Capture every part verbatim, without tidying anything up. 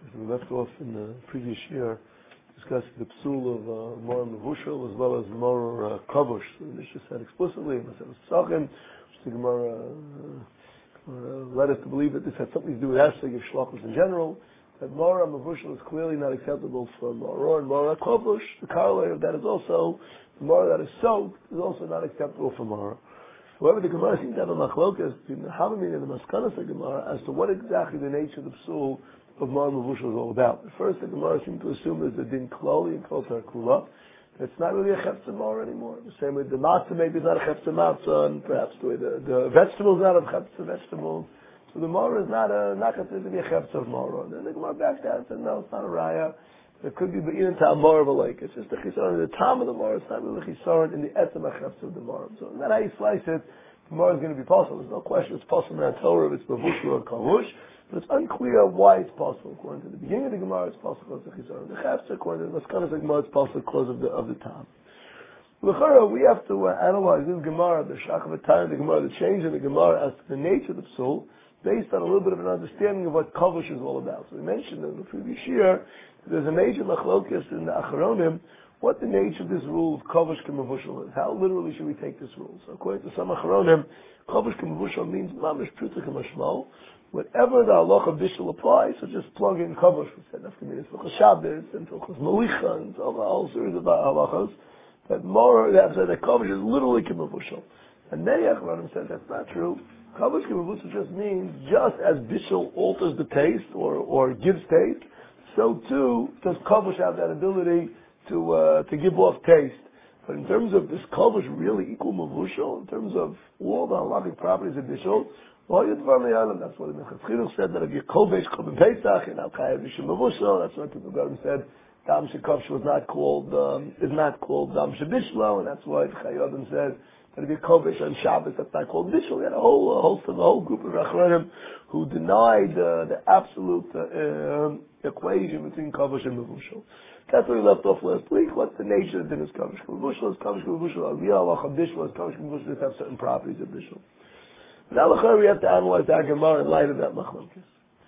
We left off in the previous year discussing the psul of uh, Mor Mevushal as well as Mor uh, Kavush. So the Mishnah said explicitly in Masechet Pesachim, which the Gemara uh, uh, led us to believe that this had something to do with Esrog of Shlachos in general, that Mor Mevushal is clearly not acceptable for Mor, and Mor Kavush, the corollary of that is also, the Mor that is soaked is also not acceptable for Mor. However, the Gemara seems to have a machlokas between the Havamin and the Maskanas of Gemara as to what exactly the nature of the psul of Mor Mevushal is all about. At first, the Gemara seemed to assume there's a din kloli and kol kula. It's not really a chefza Mor anymore. The same way the matzah maybe is not a chefza matzah, and perhaps the way the, the vegetables not a chefza vegetables. So the Mor is not a not considered to be a chefza of Mor. And then the Gemara backed out and said, no, it's not a raya. It could be be'in to a Mor of a lake. It's just a chisaron in the time of the Mor. It's not really a chisaron in the etzem chefza of the Mor. So not how you slice it. The Mor is going to be possible. There's no question it's possible in the Torah if it's Mevushal or Kavush. But it's unclear why it's possible. According to the beginning of the Gemara, it's possible because of the Chizar. The Chefza, according to the Maskanas of the Gemara, it's possible because of the of the time. L'chara, we have to uh, analyze this Gemara, the Shach of the time, the Gemara, the change in the Gemara as to the nature of the psul, based on a little bit of an understanding of what Kavush is all about. So we mentioned in the previous year, there's a major machlokas in the Acharonim, what the nature of this rule of Kavush K'Mevushal is. How literally should we take this rule? So according to some Acharonim, Kavush K'Mevushal means Mamish Pruta K'Mashmal. Whatever the halacha of bishul applies, so just plug in kavush. We said that's going to be Hilchos Shabbos and Hilchos Malicha and so a whole series of halachos. But more, that said that kavush is literally k'mevushal. And many Acharonim said that's not true. Kavush k'mevushal just means just as bishul alters the taste or or gives taste, so too does kavush have that ability to uh, to give off taste. But in terms of this kavush really equal mevushal, in terms of all the halachic properties of bishul. Well, that's what the Minchas Chinuch said, that if you kovesh korban Pesach, and al chayav b'shem mevushal, that's what the Garim said, dam shekavsh was not called, um, is not called dam shebishlo, and that's why the Chayyim said that if you kovesh on Shabbos, that's not called bishlo. We had a whole, a host of a whole group of Acharonim who denied uh, the absolute uh, um, equation between kovesh and mevushal. That's where we left off last week. What's the nature of the din is kovesh mevushal? Is kovesh mevushal aliyah, halacha bishlo, is kovesh mevushal have certain properties of bishlo. Now, we have to analyze the Gemara in light of that machlokes.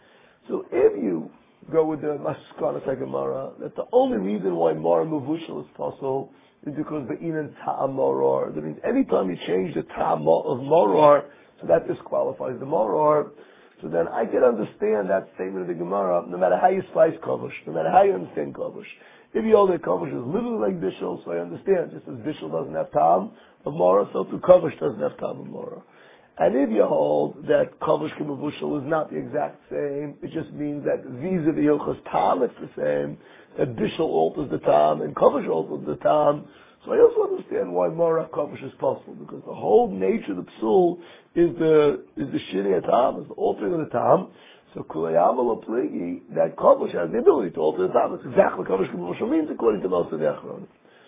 So, if you go with the Maskanas Gemara, that the only reason why Mor Mevushal is possible is because the Inan Ta'am Moror. That means anytime you change the Ta'am of Moror, so that disqualifies the Moror. So then I can understand that statement of the Gemara, no matter how you slice Kavush, no matter how you understand Kavush. If you hold that Kavush is literally like Bishul, so I understand, just as Bishul doesn't have Ta'am of Moror, so too Kavush doesn't have Ta'am of Moror. And if you hold that Kavush K'Mevushal is not the exact same, it just means that vis-a-vis Hilchos Tam it's the same, that Bishul alters the Tam and Kavush alters the Tam. So I also understand why Mor Kavush is possible, because the whole nature of the psul is the is the Shinei Tam, is the altering of the Tam. So Kulayam Pligi, that Kavush has the ability to alter the Tam. That's exactly what Kavush K'Mevushal means according to most of the Acharonim.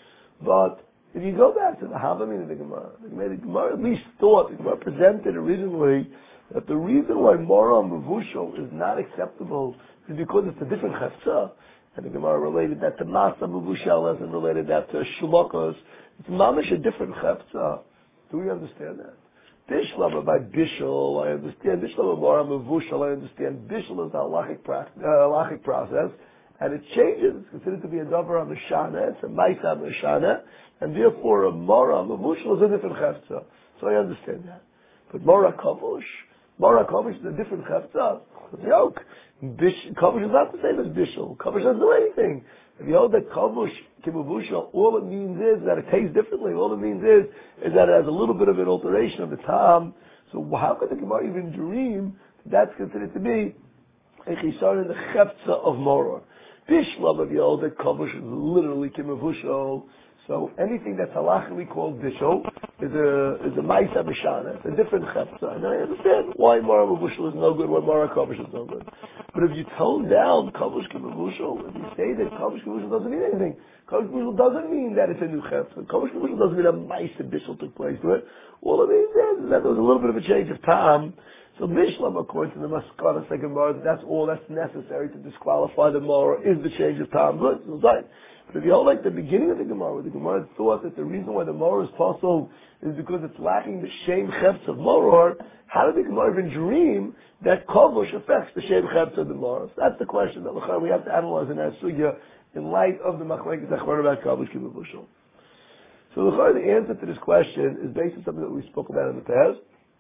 But if you go back to the Havamin of the Gemara, the Gemara at least thought, the Gemara presented originally that the reason why Mor Mevushal is not acceptable is because it's a different chefza. And the Gemara related that to Masa Mevushal and related that to Shulokos. It's mamish a different chefza. Do we understand that? Bishlama by Bishul, I understand. Bishlama Mor Mevushal, I understand. Bishul is a halachic, pra- uh, halachic process. And it changes. It's considered to be a davar mishana. It's a ma'isa mishana, and therefore a mora mevushal is a different chefza. So I understand that. But mora kavush, mora kavush is a different chefza. It's a yoke. Kavush is not the same as bishul. Kavush doesn't do anything. If you hold that kavush kimevushal, all it means is that it tastes differently. All it means is is that it has a little bit of an alteration of the tam. So how could the Gemara even dream that that's considered to be a chisar in the chefza of mora? Bishlam of Yod, that Kavush is literally Kimevushal. So anything that's halachically called Bishul is a is a Ma'isa Mishana. It's a different chefza. And I understand why Mora Mevushal is no good, why Mora Kavush is no good. But if you tone down Kavush Kimevushal, if you say that Kavush Kimevushal doesn't mean anything, Kavush Kimevushal doesn't mean that it's a new chefza. Kavush Kimevushal doesn't mean a Ma'isa Bishul took place to it. All it means is that there was a little bit of a change of time. So Bishlam, according to the Maskanas Gemara, that's all that's necessary to disqualify the Mora is the change of time. Good, so right. But if you hold like the beginning of the Gemara, where the Gemara thought that the reason why the Moror is possible is because it's lacking the Shem Chefs of Moror. How did the Gemara even dream that Kovush affects the Shem Chefs of the Moror? So that's the question that we have to analyze in our sugya in light of the Machlekes Achronim about Kovush Kibbutz Bushel. So the answer to this question is based on something that we spoke about in the past.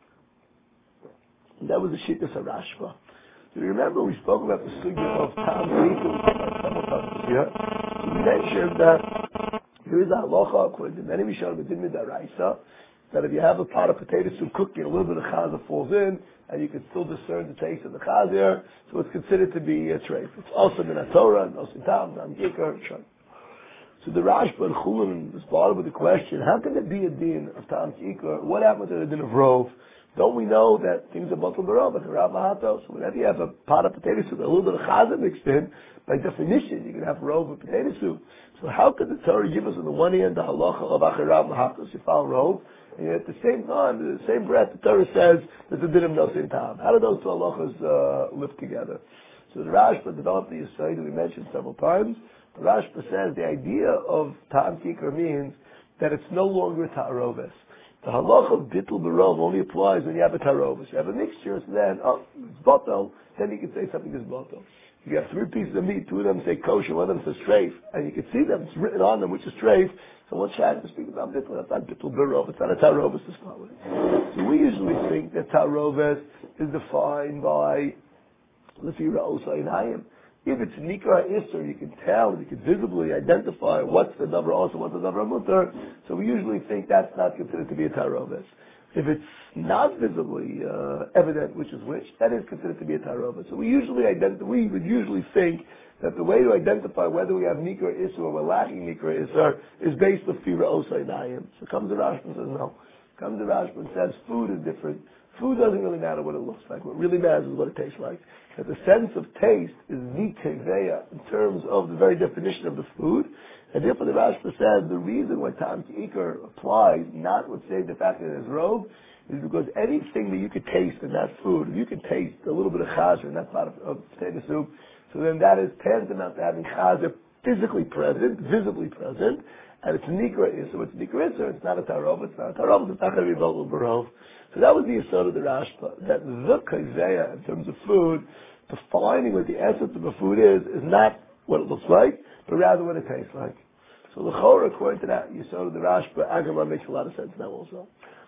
And that was the Shittas HaRashba. Do you remember we spoke about the sugya of Tam Riku several times here? So we mentioned that there is a halacha according to many Rishonim within Midaraisa that if you have a pot of potato soup cooking, a little bit of chaza falls in, and you can still discern the taste of the chazer, so it's considered to be a treif. It's also in a Torah, no sitam, no gikar, so the Rashba and Chulin responded with the question: how can there be a din of tam kikar? What happened to the din of rov? Don't we know that things are batal barov, like Rav Mahato? So whenever you have a pot of potato soup, a little bit of chaza mixed in, by definition, you can have rov with potato soup. So how could the Torah give us on the one hand the halacha of Acharav Mahatos, you follow rov, and yet at the same time, in the same breath, the Torah says that the din of nosin tam. How do those two halachas uh, live together? So the Rashba developed the Yisai that we mentioned several times. The Rashba says the idea of tam kikar means that it's no longer ta'aroves. The halacha of bittul barov only applies when you have a ta'aroves. You have a mixture, so then, oh, it's bottle, then you can say something is bottle. You have three pieces of meat, two of them say kosher, one of them says treif, and you can see them, it's written on them, which is treif. So what's Shad to speak about bittul? That's not bittul barov, it's not a ta'aroves to start with. So we usually think that ta'aroves is defined by Lefira Osa in Hayim. If it's Nikra Isser, you can tell, you can visibly identify what's the Davar Osa, what's the Davar Mutter. So we usually think that's not considered to be a Tarovis. If it's not visibly uh, evident which is which, that is considered to be a Tarovis. So we usually ident- we would usually think that the way to identify whether we have Nikra Isser or we're lacking Nikra Isser is based on Lefira Osa in Hayim. So comes the Rashba and says no. Comes the Rashba and says food is different. Food doesn't really matter what it looks like. What really matters is what it tastes like. That the sense of taste is viteveya in terms of the very definition of the food. And therefore the Rashba says the reason why tam kikar applies, not with saying the fact that it is robe, is because anything that you could taste in that food, if you can taste a little bit of chazer in that pot of, of potato soup, so then that is tantamount to having chazer physically present, visibly present, and it's nikra is, so it's nikra is, so it's not a tarov, it's not a tarov, it's not going to be vocal barov. So that was the aside of the Rashba, that the kaizeya, in terms of food, defining what the essence of a food is, is not what it looks like, but rather what it tastes like. So the Chor, according to that Yisod of the Rashba, Agamar makes a lot of sense now also.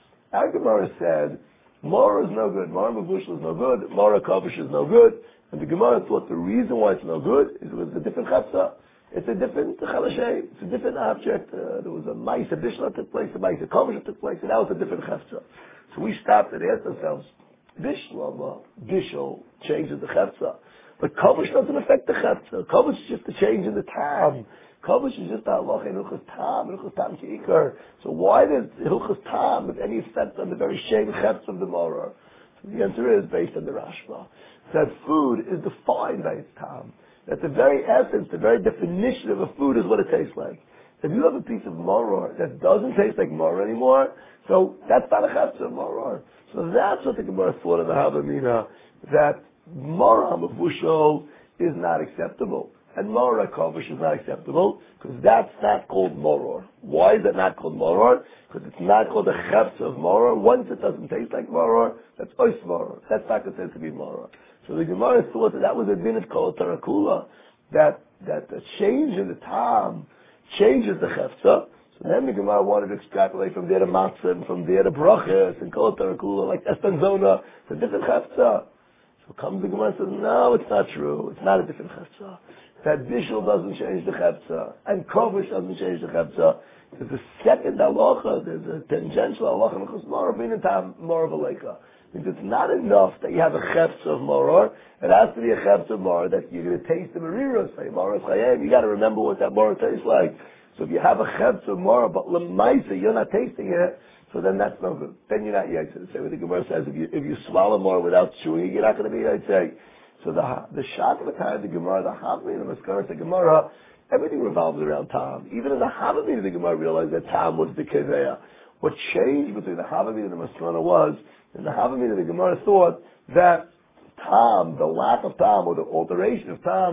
Agamar said, Mora is no good, Mora Mavushal is no good, Mora Kovish is no good, and the Gemara thought the reason why it's no good is because it's a different chapsa. It's a different chalashay, it's a different object. Uh, there was a mice, a bishla took place, a mice, a kovish took place, and that was a different chapsa. So we stopped and asked ourselves, Bishlama, Bishel changes the chepsa. But Kovish doesn't affect the chepsa. Kovish is just a change in the tam. Kovish is just a halacha in Hilchas Tam, Hilchas Tam Ki'ikar. So why does Hilchas Tam have any effect on the very shame chepsa of the Morah? So the answer is based on the Rashba. That food is defined by its tam. That the very essence, the very definition of a food is what it tastes like. If you have a piece of maror that doesn't taste like maror anymore, so that's not a chapsa of maror. So that's what the Gemara thought of the Havamina, that maror mavushal is not acceptable, and maror kovish is not acceptable, because that's not called maror. Why is it not called maror? Because it's not called a chapsa of maror. Once it doesn't taste like maror, that's ois maror. That's not considered to be maror. So the Gemara thought that that was a din of kol tarakula, that that the change in the tam changes the chefza. So then the Gemara wanted to extrapolate from there to matzah, and from there to brachas, and kol tarakula, like estanzona, it's a different chefza. So comes the Gemara and says, no, it's not true. It's not a different chefza. That bishul doesn't change the chefza, and kovish doesn't change the chefza. There's a second halacha, there's a tangential halacha, and chosmar, being a tam, more of a leika. It's not enough that you have a chefza of maror. It has to be a chefza of maror that you're going to taste the mariros. Maror chayim. You got to remember what that maror tastes like. So if you have a chefza of maror, but lemaisa you're not tasting it, so then that's no good. Then you're not yaitse. Say what the Gemara says: if you if you swallow maror without chewing, you're not going to be yaitse. So the the shot of the time the Gemara, the Havamina, the Maskaras, the Gemara, everything revolves around tam. Even in the Havamina, the Gemara realized that tam was the keveya. What changed between the Havamina and the Maskana was, in the Havamina, the Gemara thought that tam, the lack of tam, or the alteration of tam,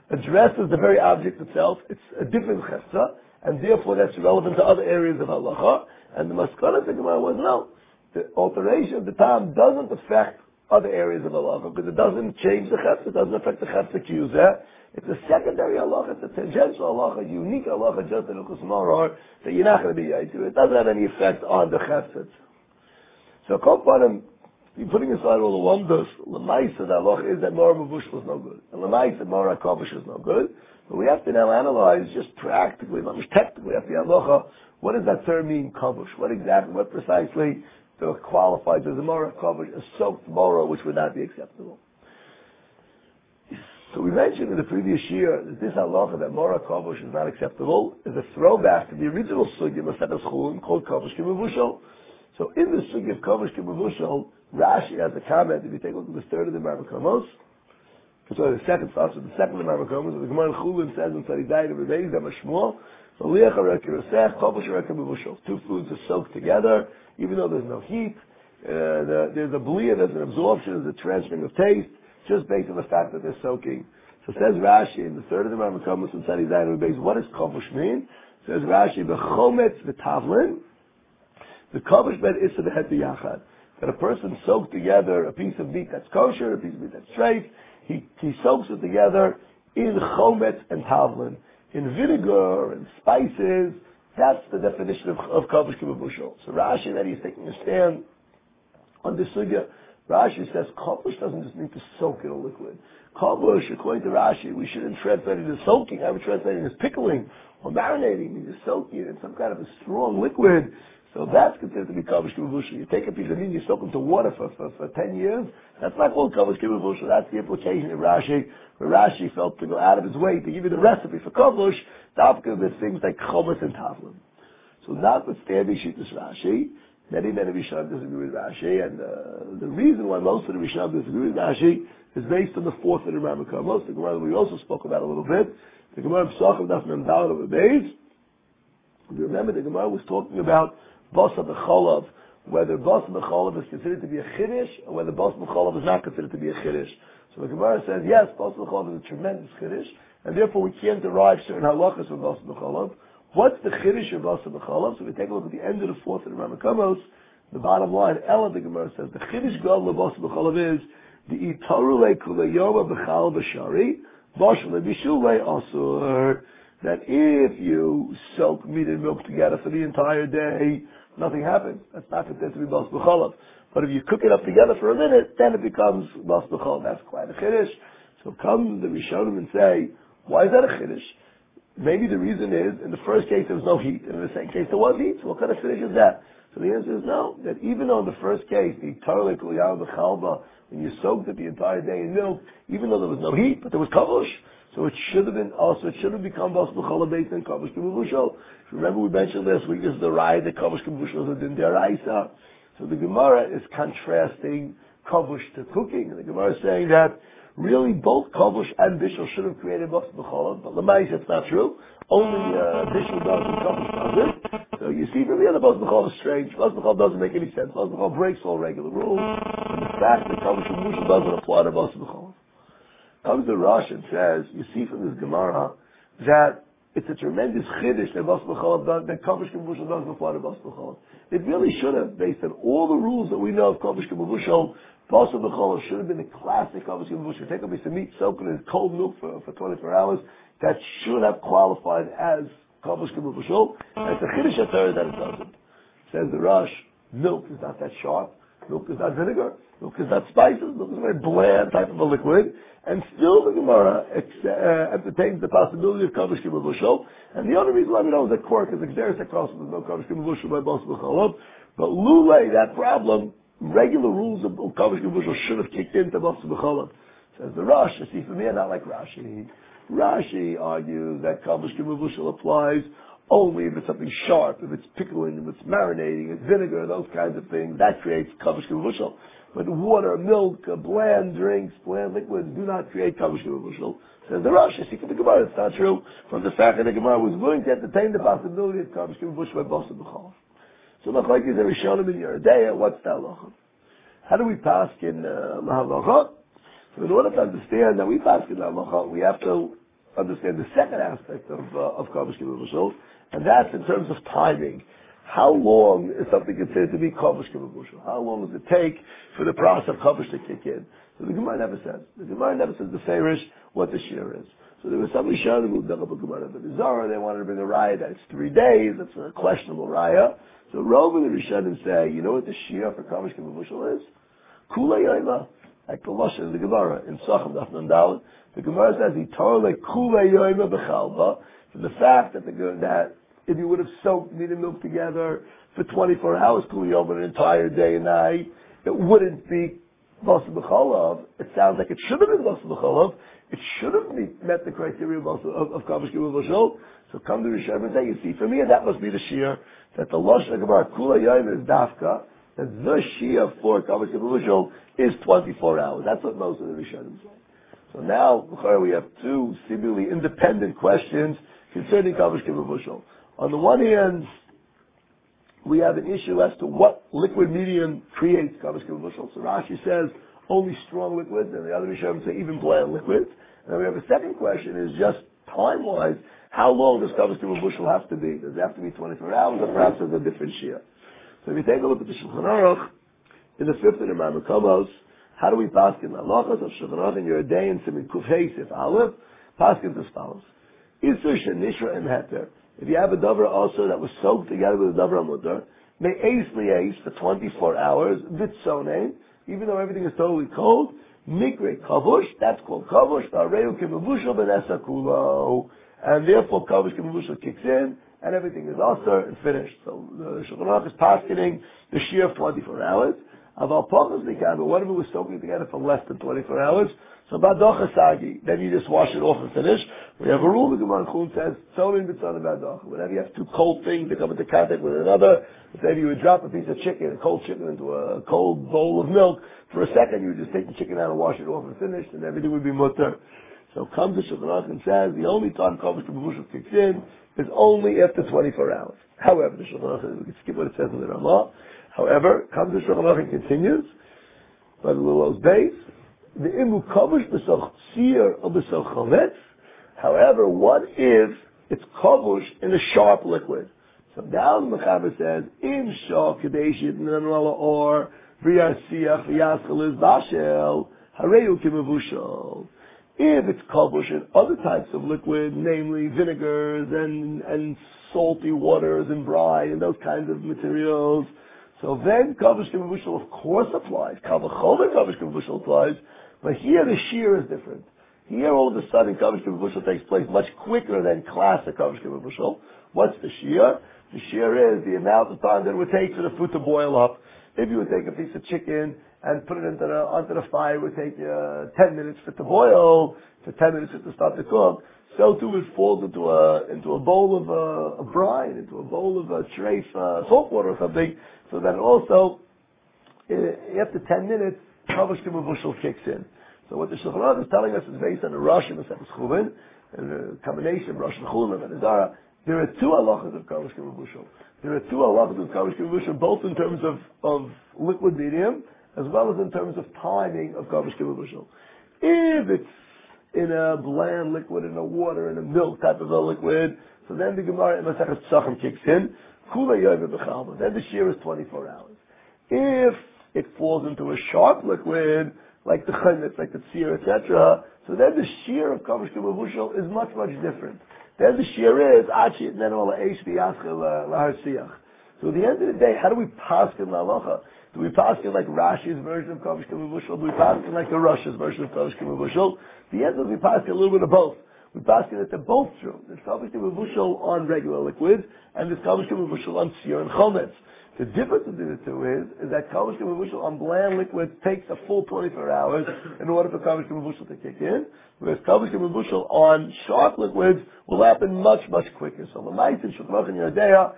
addresses the very object itself. It's a different chefza, and therefore that's relevant to other areas of halacha. And the maskana of the Gemara was no. The alteration of the tam doesn't affect other areas of halacha because it doesn't change the chefza, it doesn't affect the chefza kiyuzeh. It's a secondary halacha, it's a tangential halacha, unique halacha, just in Hilchos Maror, that you're not going to be yaitzer. It doesn't have any effect on the chefza. So, Kopanim, you're putting aside all the wonders. L'maisa, the halacha is that Mara Mavushal is no good. And L'maisa, Mara Kovish is no good. But we have to now analyze just practically, not just technically, at the halacha, what does that term mean, Kovish? What exactly, what precisely qualifies as a Mara Kovish, a soaked Mara, which would not be acceptable? So we mentioned in the previous year that this halacha that Mara Kovish is not acceptable is a throwback to the original sugya Maseches Chulin called Kovish Kimavushal. So in the sugya of Kovish Kimavushal, Rashi has a comment, if you take a look at the third of the Marmakomos, sorry, the second thought, so the second of the Marmakomos, the Gemara in Chulin says in Tzadidai, the Rebbeis, the Mashmuel, two foods are soaked together, even though there's no heat, uh, the, there's a blear, there's an absorption, there's a transferring of taste, just based on the fact that they're soaking. So says Rashi in the third of the Marmakomos in Tzadidai, the Rebbeis, what does Kovish mean? Says Rashi, B'chometz v'tavlin, the Kovish ben Issa b'het b'yachad. That a person soaks together a piece of meat that's kosher, a piece of meat that's straight, he, he soaks it together in chometz and tavlin, in vinegar and spices. That's the definition of, of Kovish Kimavushal. So Rashi, that he's taking a stand on this sugya, Rashi says Kovish doesn't just mean to soak in a liquid. Kovish, according to Rashi, we shouldn't translate it as soaking. I would translate it as pickling or marinating, meaning soaking it in some kind of a strong liquid. So that's considered to be Kovish Kimavushal. You take a piece of meat, you soak into water for, for, for ten years. That's not called Kovish Kimavushal. That's the implication of Rashi, where Rashi felt to go out of his way to give you the recipe for Kovish, Dafka with things like chometz and tavlin. So notwithstanding Shittas Rashi, many, many Rishonim disagree with Rashi, and uh, the reason why most of the Rishonim disagree with Rashi is based on the fourth of the Marmakomos, the Gemara that we also spoke about a little bit, the Gemara of Pesachim Daf Mem Daled of Beis. You remember the Gemara was talking about Basa b'cholav, whether Basa b'cholav is considered to be a chiddush, or whether Basa b'cholav is not considered to be a chiddush. So the Gemara says, yes, Basa b'cholav is a tremendous chiddush, and therefore we can't derive certain halachas from Basa b'cholav. What's the chiddush of Basa b'cholav? So we take a look at the end of the fourth of the Ramakomos, the bottom line, Ella, the Gemara says, the chiddush gadol of Basa b'cholav is, the itarule kulayoma b'chal b'shari, b'shule b'shule asur, that if you soak meat and milk together for the entire day, nothing happens. That's not considered to be bas b'cholav. But if you cook it up together for a minute, then it becomes bas b'cholav. That's quite a chiddush. So come the Rishonim and say, why is that a chiddush? Maybe the reason is, in the first case there was no heat, and in the second case there was heat. So what kind of chiddush is that? So the answer is no. That even though in the first case, the tarle kulyam b'chalba, when you soaked it the entire day in milk, even though there was no heat, but there was kavush, so it should have been also, it should have become bas b'cholav based on kavush kimavushal. Remember we mentioned last week, this is the raya that kavush kimavushal is a din deraisa. So the Gemara is contrasting kavush to cooking. And the Gemara is saying that really both kavush and bishul should have created bas b'cholav, but l'mayis it's not true. Only uh, bishul does and kavush does it. So you see, from the other bas b'cholav is strange. Bas b'cholav doesn't make any sense. Bas b'cholav breaks all regular rules. And the fact that kavush kimavushal doesn't apply to bas b'cholav. Comes the Rosh and says, you see from this Gemara that it's a tremendous chiddush that bas b'cholav does, that kavush kimavushal doesn't apply to bas b'cholav. It really should have, based on all the rules that we know of kavush kimavushal, bas b'cholav should have been the classic kavush kimavushal. Take a piece of meat, soak it in cold milk for, for twenty-four hours. That should have qualified as kavush kimavushal. And it's a chiddush at third that it doesn't. Says the Rosh, milk is not that sharp. Milk is not vinegar. Milk is not spices. Milk is a very bland type of a liquid. And still the Gemara uh, entertains the possibility of kavush kimavushal. And the other reason why we know is that kork is exeris across there's no kavush kimavushal by bas b'cholav. But lulei, that problem, regular rules of kavush kimavushal should have kicked into bas b'cholav. Says the Rosh, you see, for me, not like Rashi. Rashi argues that kavush kimavushal applies only if it's something sharp, if it's pickling, if it's marinating, it's vinegar, those kinds of things. That creates kavush kimavushal. But water, milk, uh, bland drinks, bland liquids do not create kavush kimavushal. Says the Rosh, see from the Gemara, it's not true. From the fact that the Gemara was willing to entertain the possibility of kavush kimavushal by bas b'cholav. So the like is a Rishonim in Yeridea, what's the halacha? How do we pass in uh, halacha? So in order to understand that we pass in halacha, we have to understand the second aspect of uh, of kavush kibushel, and that's in terms of timing. How long is something considered to be kavush kibushel? How long does it take for the process of kavush to kick in? So the Gemara never says. The Gemara never says the Farish what the shear is. So there was some Rishonim who dug up a Gemara but the Zohar. They wanted to bring a raya that it's three days. That's a questionable raya. So Rov and the Rishonim say, you know what the shear for kavush kibushel is? Kula yoyma. Like the Lashon in the Gemara in Sachem Daf Nandal, the Gemara says he told like Kula yoyma b'chalba. From the fact that the that if you would have soaked meat and milk together for twenty-four hours, Kula yoyma, an entire day and night, it wouldn't be Basa b'chalav. It sounds like it should have been Basa b'chalav. It should have met the criteria of of, of kavush kibushel. So come to Rishonim and say, you see, for me that must be the shear that the Lashon of the Gemara Kula yoyma is dafka. That the shear for kavush kibushel is twenty-four hours. That's what most of the Rishonim say. So now, we have two seemingly independent questions concerning kavush kibushel. On the one hand, we have an issue as to what liquid medium creates kavush kibushel. So Rashi says only strong liquids, and the other Rishonim say even bland liquids. And then we have a second question: is just time-wise, how long does kavush kibushel have to be? Does it have to be twenty-four hours, or perhaps there's a different shear? So if you take a look at the Shulchan Aruch, in the fifth of the Mamukamos, how do we paskin the halachas of Shulchan Aruch in your day in Simin Kuf Hey Sif Aleph? Paskin as follows: Isur shenishra im heter. If you have a davar also that was soaked together with a davar amutar, may ace liace for twenty-four hours vitzonein, even though everything is totally cold. Mikre kavush, that's called kavush. Areu kibushel benesa kulo, and therefore kavush kibushel kicks in. And everything is also and finished. So the Shulchan Aruch is paskening the shear of twenty-four hours. Aval pachas nikad, but what if it was soaking together for less than twenty-four hours? So badocha sagi, then you just wash it off and finish. We have a rule, the Gemara Chun says, tzolin b'tzolin badocha. Whenever you have two cold things that come into contact with another, say you would drop a piece of chicken, a cold chicken into a cold bowl of milk, for a second you would just take the chicken out and wash it off and finish, and everything would be mutter. So comes the Shulchan Aruch and says, the only time kavush kibushel kicks in is only after twenty-four hours. However, the Shulchan Aruch, we can skip what it says in the Ramah. However, comes the Shulchan Aruch and continues, by the Lula's base, the imu kavush b'soch tzir or b'soch chametz. However, what if it's kavush in a sharp liquid? So down the Mechaber says, im shah kadesh yitnanala or v'yasiach v'yaschel is bashel hareu kimavushal. If it's kavush in other types of liquid, namely vinegars and, and salty waters and brine and those kinds of materials, so then kavush kibushel of course applies. Kavachomer kavush kibushel applies, but here the shear is different. Here all of a sudden kavush kibushel takes place much quicker than classic kavush kibushel. What's the shear? The shear is the amount of time that it would take for the food to boil up. If you would take a piece of chicken and put it into the, onto the fire, it would take uh, ten minutes for it to boil, for ten minutes for it to start to cook. So too it falls into a into a bowl of uh, a brine, into a bowl of a trace uh, salt water or something. So that also, uh, after ten minutes, kavush kibushel kicks in. So what the Shulchan Aruch is telling us is based on the Rosh and the Sefer Chulin, and the combination of Rosh and Chulin and Azara. There are two halachas of kavush kibushel. There are two halachas of kavush kibushel, both in terms of, of liquid medium, as well as in terms of timing of kavush kibushel. If it's in a bland liquid, in a water, in a milk type of a liquid, so then the Gemara in Masechet Tzachim kicks in. Kula yoyma b'chalma. Then the shear is twenty-four hours. If it falls into a sharp liquid, like the chametz, like the tzir, et cetera, so then the shear of kavush kibushel is much, much different. Then the shear is achi nenu la'eish v'yaschel laharsiach. So at the end of the day, how do we paskin la'alacha? Do we paskin like Rashi's version of kavush kibushel? Do we paskin like the Rosh's version of kavush kibushel? The answer is we paskin a little bit of both. We paskin that they're both true. There's kavush kibushel on regular liquids, and there's kavush kibushel on tzir and chometz. The difference between the two is, is that kavush kibushel on bland liquids takes a full twenty-four hours in order for kavush kibushel to kick in, whereas kavush kibushel on sharp liquids will happen much, much quicker. So the L'maisa and Shulchan Aruch and Yeridea,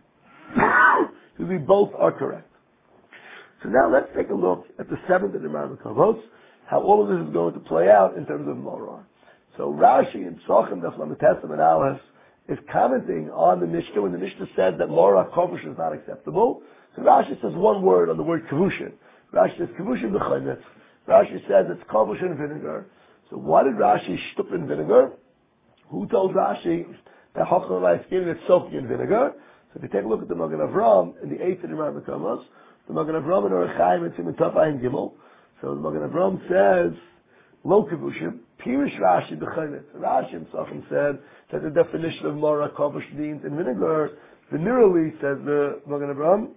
we both are correct. So now let's take a look at the seventh of the Mamukamos, how all of this is going to play out in terms of Morar. So Rashi in Tzachim Daf Lametesim and Aleph is commenting on the Mishnah when the Mishnah said that Morar kavush is not acceptable. So Rashi says one word on the word kavushin. Rashi says kavushin b'chaymetz. Rashi says it's kavush and vinegar. So why did Rashi shtup in vinegar? Who told Rashi that Hachal by skin is soaked in vinegar? So if you take a look at the Magen Avram in the eighth of the Rambam Kamos, the Magen Avram in Orach Chaim and Siman Taf Ayin Gimel. So the Magen Avram says, Lo Kivushim, Pirish Rashi B'chaynet. Rashi himself said that the definition of Mora Kavush means in vinegar. Venerally, says the Magen Avram,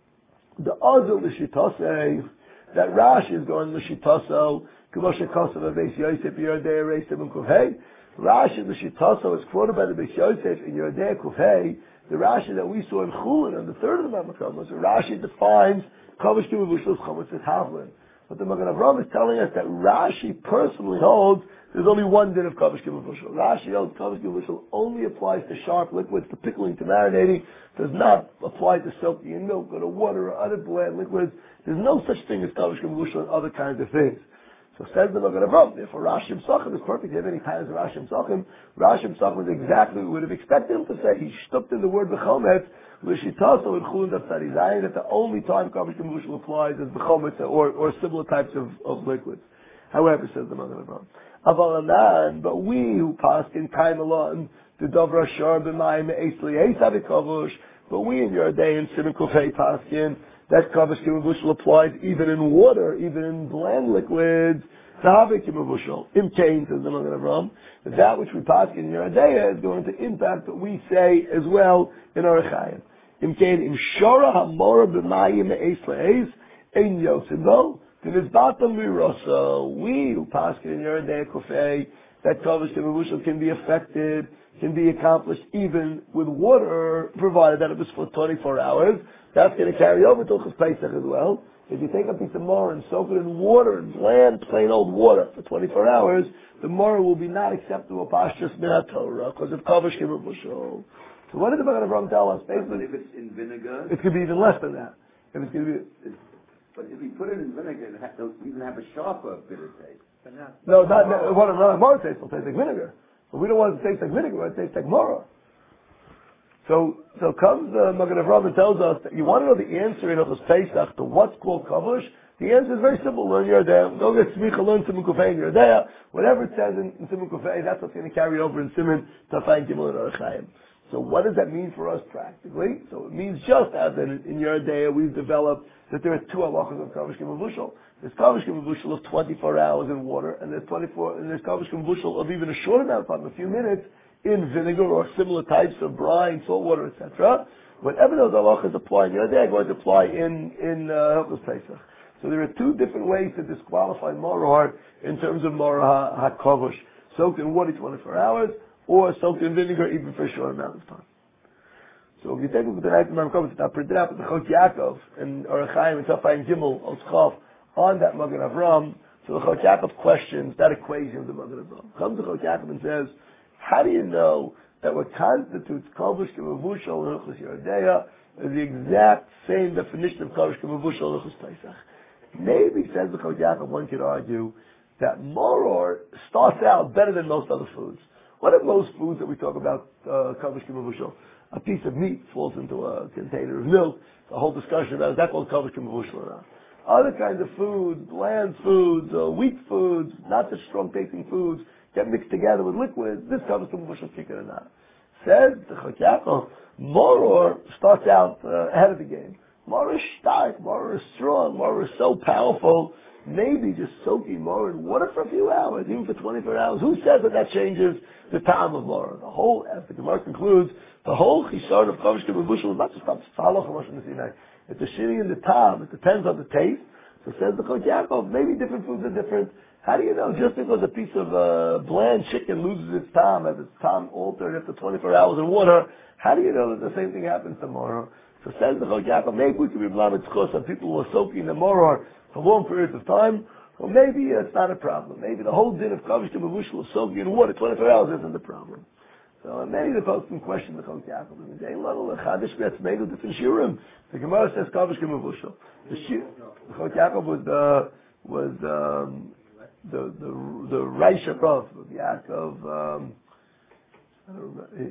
the Azul L'Shitosei, that Rashi is going L'Shitoso, Kavoshe Kosav Beis Yosef Yerodei Reis Seven Kuvhei. Rashi L'Shitoso is quoted by the Beis Yosef in Yerodei Kuvhei. The Rashi that we saw in Chulin on the third of the Mamakam was Rashi defines Kavush Kivushal as Chametz as Havlin. But the Magen Avram is telling us that Rashi personally holds there's only one din of Kavush Kivushal. Rashi holds Kavush Kivushal only applies to sharp liquids, to pickling, to marinating, does not apply to soaking in milk or to water or other bland liquids. There's no such thing as Kavush Kivushal and other kinds of things. So says the Magen Avram, therefore Rashi Psachim is perfect. If any times Rashi Psachim, Rashi Psachim is exactly what we would have expected him to say. He stuck in the word B'chometz, L'shitaso in Chulin Daf Tzadi Zayin, that the only time Kavush Kivushal applies is B'chometz or, or similar types of, of liquids. However, says the Magen Avram, Aval Anan, but we who passed in Kaim Alon, the Dovra Shar B'mayim Eisli Eisav Kavush, but we in your day in Siman Kufay Paskin, that Kavush Kivushal applies even in water, even in bland liquids. Sahavik Kivushal. Imkain, says the Magen Avram, that which we pass in Yerodea is going to impact what we say as well in our Chayim. Imkain, Im Shora HaMora B'mayim Eis Le'ez, Ein Yosibo, T'nizbatam Mirosa. We who pass in Yerodea Kufei, that Kavush Kivushal can be affected, can be accomplished even with water, provided that it was for twenty-four hours. That's going to carry over to Chus Pesach as well. If you take a piece of Mora and soak it in water, in bland, plain old water for twenty-four hours, the Mora will be not acceptable pashtus min Torah because of Kavush Kivushal. So what did the Magen Avram tell us? Basically, if it's in vinegar, it could be even less than that. If it's going to be, but if you put it in vinegar, it will even have a sharper bitter taste. no, not, not what a Mora tastes. It'll taste like vinegar, but we don't want it to taste like vinegar. We want it to taste like Mora. So, so comes the Magen Avram and tells us that you want to know the answer in Chus Pesach to what's called kavush. The answer is very simple. Learn Yerodea. Go get Smicha, learn Siman Kufay in Yerodea. Whatever it says in, in Siman Kufay, that's what's going to carry over in Siman Taf Ayin Gimel and Orach Chaim. So what does that mean for us practically? So it means just as in, in Yerodea we've developed that there are two halachas of Kavush Kivushal. There's Kavush Kivushal of twenty-four hours in water, and there's twenty-four, and there's Kavush Kivushal of even a short amount of time, a few minutes, in vinegar or similar types of brine, salt water, et cetera. Whatever those halachas apply in Yerodea are going to apply in in Hilchos Pesach. So there are two different ways to disqualify maror in terms of maror hakavush: soaked in water twenty-four hours, or soaked in vinegar even for a short amount of time. So if you take a look at the night of Makom, it's printed out with the Chok Yaakov and Orach Chaim and Taf Ayin Gimel Otzchav on that Magen Avram. So the Chok Yaakov questions that equation of the Magen Avram. Comes the Chok Yaakov and says, how do you know that what constitutes Kavush Kivushal in Hilchos Yerodea is the exact same definition of Kavush Kivushal in Hilchos Pesach? Maybe, says the Chok Yaakov, one could argue that maror starts out better than most other foods. What are most foods that we talk about uh, Kavush Kivushal? A piece of meat falls into a container of milk. The whole discussion about is that called Kavush Kivushal or not? Other kinds of foods, bland foods, uh, weak foods, not such strong tasting foods, get mixed together with liquids, this Kavush Kivushal kick it or not. Says the Chok Yaakov, maror starts out uh, ahead of the game. Maror is stark, maror is strong, maror is so powerful. Maybe just soaking maror in water for a few hours, even for twenty-four hours. Who says that that changes the time of maror? The whole, as the Gemara concludes, the whole chisar of Kavush Kivushal is not just about Tzalach or Moshe Sinai. It's the shini and the time. It depends on the taste. So says the Chok Yaakov, maybe different foods are different. How do you know? Just because a piece of uh, bland chicken loses its time, has its time altered after twenty-four hours in water, how do you know that the same thing happens tomorrow? So says the Chok Yaakov, maybe we could be blamed because some people who are soaking the maror for long periods of time, or maybe uh, it's not a problem. Maybe the whole din of Kavush Kivushal is soaking in water twenty-four hours isn't the problem. So uh, maybe the person question the Chok Yaakov and say, "Well, Chadish gets made with different shiurim." The Gemara says Kavush Kivushal. The Chok Yaakov was uh, was um, the the the Reisha Rav of Yaakov. Um, I don't remember. He,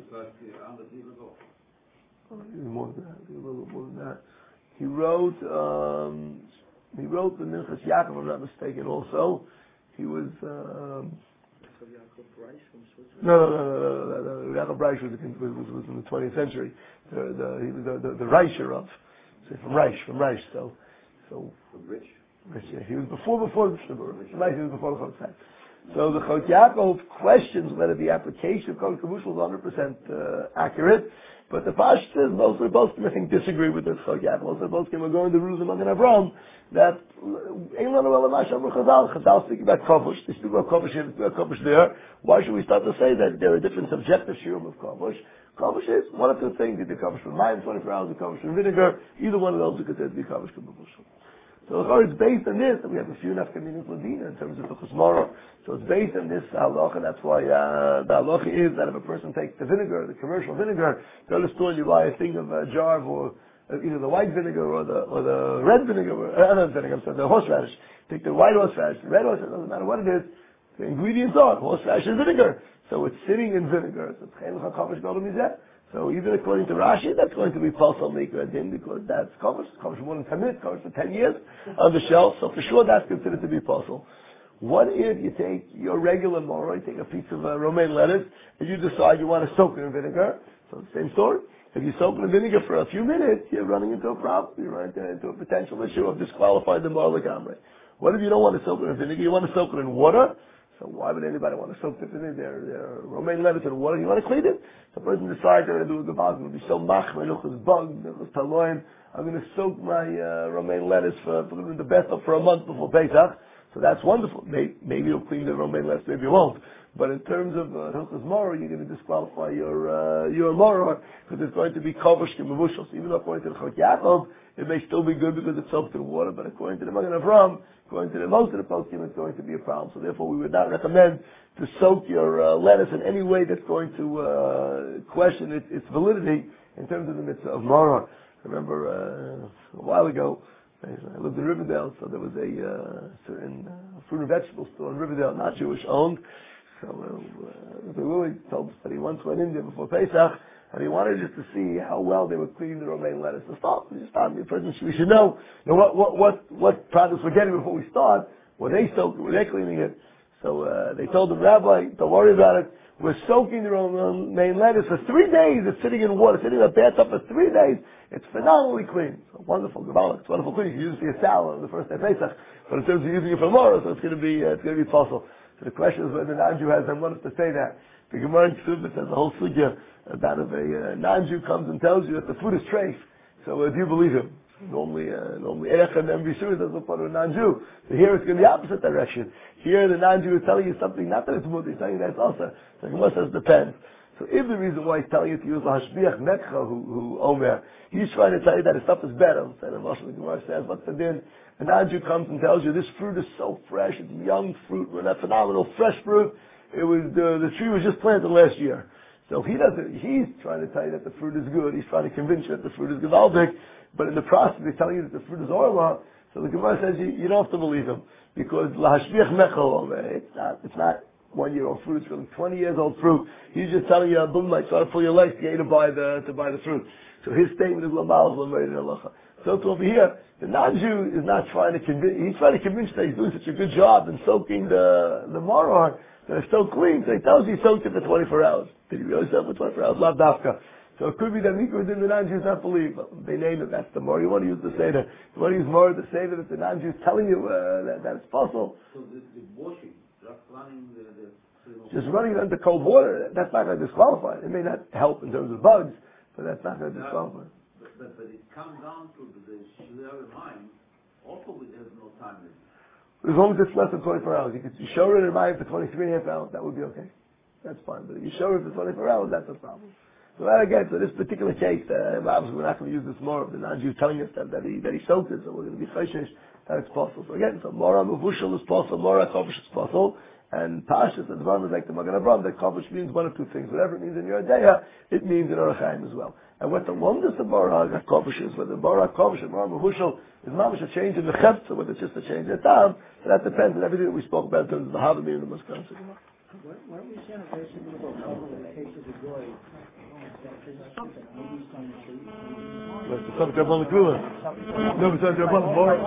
more than that, a little more than that. He wrote. Um, He wrote the Minchas Yaakov, if I'm not mistaken, also. He was, um, No, no, no, no, no, no, no. Yaakov Reich was, was, was, was in the twentieth century. The, the, he was the, the, the Reicher of, so from Reich, from Reich, so, so. Rich? Rich, yeah. He was before, before the Shnabur. Reich, he was before the Chok. So the Chok Yaakov questions whether the application of Kol Kavush was one hundred percent uh, accurate, but the Pashtas, most of the Poskim, I think, disagree with this Chok Yaakov. Most of the Poskim are going to the rules of Magen Avram, that Ein Lanu Ela Ma Shamru Chazal. Chazal speak about Kavush, they speak about Kavush here, they speak about Kavush there. Why should we start to say that there are different subjective shiurim of Kavush? Kavush is one of two things, either Kavush from mayim twenty-four hours, or Kavush from vinegar. Either one of those are considered to be Kavush Kavush. So it's based on this, and we have a few enough communities Ladina in terms of the Chusmara. So it's based on this halacha, that's why uh, the halacha is that if a person takes the vinegar, the commercial vinegar, go to the store and you buy a thing of a jar of or, uh, either the white vinegar or the or the red vinegar, or, uh, not vinegar, I'm sorry, the horseradish. Take the white horseradish, the red horseradish, doesn't matter what it is, the ingredients are horseradish and vinegar. So it's sitting in vinegar. So it's So even according to Rashi, that's going to be Pasal Mikra Din, because that's covers, covers more than ten minutes, covers for ten years on the shelf. So for sure that's considered to be Pasal. What if you take your regular moro, you take a piece of uh, romaine lettuce, and you decide you want to soak it in vinegar? So the same story. If you soak it in vinegar for a few minutes, you're running into a problem. You're running into a potential issue of disqualifying the moro gamre. What if you don't want to soak it in vinegar? You want to soak it in water? So why would anybody want to soak it in their, their romaine lettuce in water? You want to clean it? The person decides they're going to do a gavaz, going to be so machmer, it's bug, it's taloim. I'm going to soak my uh, romaine lettuce for, for the best of for a month before Pesach. So that's wonderful. Maybe, maybe you'll clean the romaine lettuce, maybe you won't. But in terms of Hilchos uh, Moro, you're going to disqualify your uh, your Moro because it's going to be kovush k'mevushal. So even though according to the Chok Yaakov, it may still be good because it's soaked in water, but according to the Magen Avram, according to the most of the poskim, it's going to be a problem. So therefore, we would not recommend to soak your uh, lettuce in any way that's going to uh, question its, its validity in terms of the mitzvah of Moro. I remember uh, a while ago, I lived in Riverdale, so there was a uh, certain uh, fruit and vegetable store in Riverdale, not Jewish owned. So uh, Rabbi Willie told us that he once went in there before Pesach, and he wanted just to see how well they were cleaning the romaine lettuce. So stop, we just start the person. We should know, you know what, what what what products we're getting before we start. Were they soaking? Were they cleaning it? So uh, they told the rabbi, don't worry about it. We're soaking the romaine lettuce for three days. It's sitting in water, sitting in a bathtub for three days. It's phenomenally clean. So wonderful, Gavalak. It's wonderful clean. You use it for your salad on the first day of Pesach, but in terms of using it for more, so it's going to be uh, it's going to be possible. So the question is whether the non-Jew has them to say that. The Gemara in Kesubah says a whole sugya about if a uh, non-Jew comes and tells you that the food is treif. So uh, do you believe him? Normally, uh, normally, Erechem and Bishur doesn't follow a non-Jew. So here it's going the opposite direction. Here the non-Jew is telling you something, not that it's mutter, he's telling you that it's also. So the Gemara says depends. So if the reason why he's telling you to use Hashbiach Nekcha, who, who Omer, he's trying to tell you that his stuff is better. So the Gemara says, what's the din? A non-Jew comes and tells you this fruit is so fresh, it's young fruit, we're not phenomenal, fresh fruit. It was the, the tree was just planted last year. So he doesn't, he's trying to tell you that the fruit is good, he's trying to convince you that the fruit is Gevaldik, but in the process he's telling you that the fruit is Orla. So the Gemara says you, you don't have to believe him, because Lahashbiach Mechel, it's not, it's not one year old fruit, it's really twenty years old fruit. He's just telling you, boom, like, try to pull your legs to get to buy the, to buy the fruit. So his statement is Lamal, Lamal, Halacha. So over here, the non-Jew is not trying to convince, he's trying to convince that he's doing such a good job in soaking the, the maror, that it's so clean, so he tells you he soaked it for twenty-four hours. Did he really soak it for twenty-four hours? Lav dafka. So it could be that Mikra Din the non-Jews not believe. They name it, that's the more. You want to use the Seder. You want to use more of the Seder that the non-Jews telling you uh, that, that it's possible. So the, the washing, just running the, the just running it under cold water, that's not going to disqualify. It may not help in terms of bugs, but that's not going to disqualify. But, but, but it comes down to the, the Shir mind, also there's no time limit. As long as it's less than twenty-four hours. You could you show it in mind for twenty-three and a half hours, that would be okay. That's fine. But if you show it for twenty-four hours, that's a problem. So that again, so this particular case, uh, obviously we're not going to use this more of the non-Jew telling us that, that he that he soaked it, so we're going to be chayshish that it's possible. So again, so Mora Mevushal is possible, Mora Kovish is possible, and Pashas and Dvarim is like the Magen Avram, that Kovish means one of two things. Whatever it means in your Deya, it means in Orach Chaim as well. And what the longest of Mora Kovish is, whether Mora Kovish and Mora Mevushal is mamish a change in the Cheptza, whether it's just a change in the Tam, so that depends on everything that we spoke about in terms of the Havamim and the Maskana. Why don't we say a very simple problem in the case of the Goy? Let's talk about the Kula. No, we're talking about more.